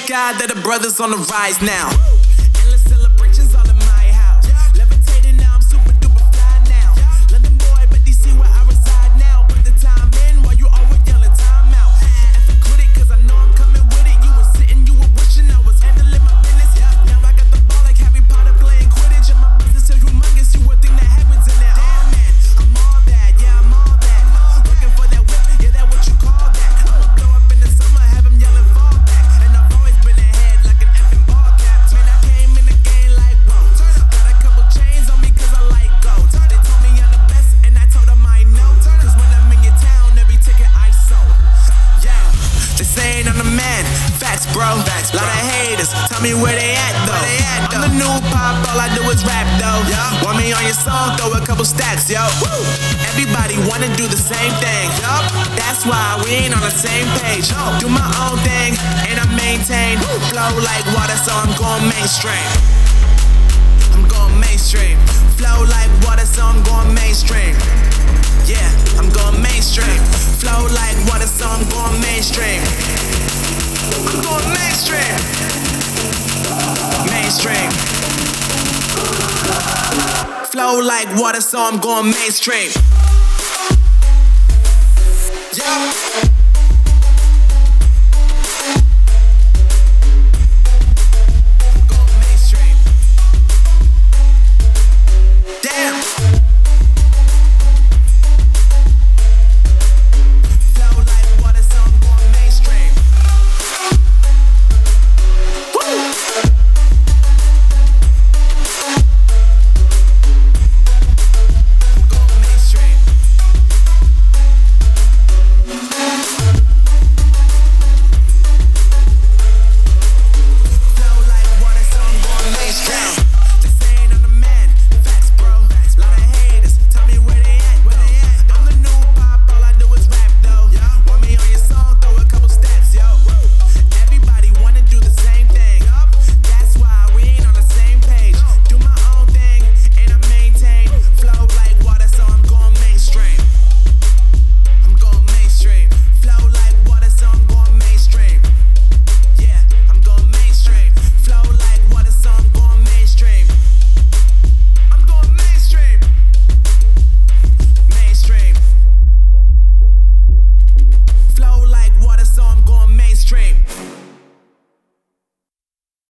sky that the brothers on the rise now. Endless celebrations all in my house. Levitating now, I'm super duper fly now. London boy, but they see where I reside now. Put the time in while you always yelling time out. And quit it, cause I know I'm coming with it. You were sitting, you were wishing I was handling my business. Now I got the ball like Harry Potter playing Quidditch. And my business is humongous, you would think that happens in there. Damn man, I'm all that, yeah, I'm all that. Working for that whip, yeah, that what you call that. I'ma blow up in the summer, have them yelling fall back. And I've always been ahead like an effing ball cap. Man, I came in the game like, whoa. Got a couple chains on me cause I like gold. They told me I'm the best and I told them I know. Cause when I'm in your town, every ticket I sold. Yeah, they saying I'm the man. Facts, bro. Lot of haters, tell me where they at though. I'm the new pop, all I do is rap though. Want me on your song, throw a couple stacks, yo. Everybody wanna do the same thing. That's why we ain't on the same page. Do my own thing, and I maintain. Flow like water, so I'm going mainstream. I'm going mainstream. Flow like water, so I'm going mainstream. Yeah, I'm going mainstream. Flow like water, so I'm going mainstream. I'm going mainstream. Mainstream. Flow like water, so I'm going mainstream. Yeah.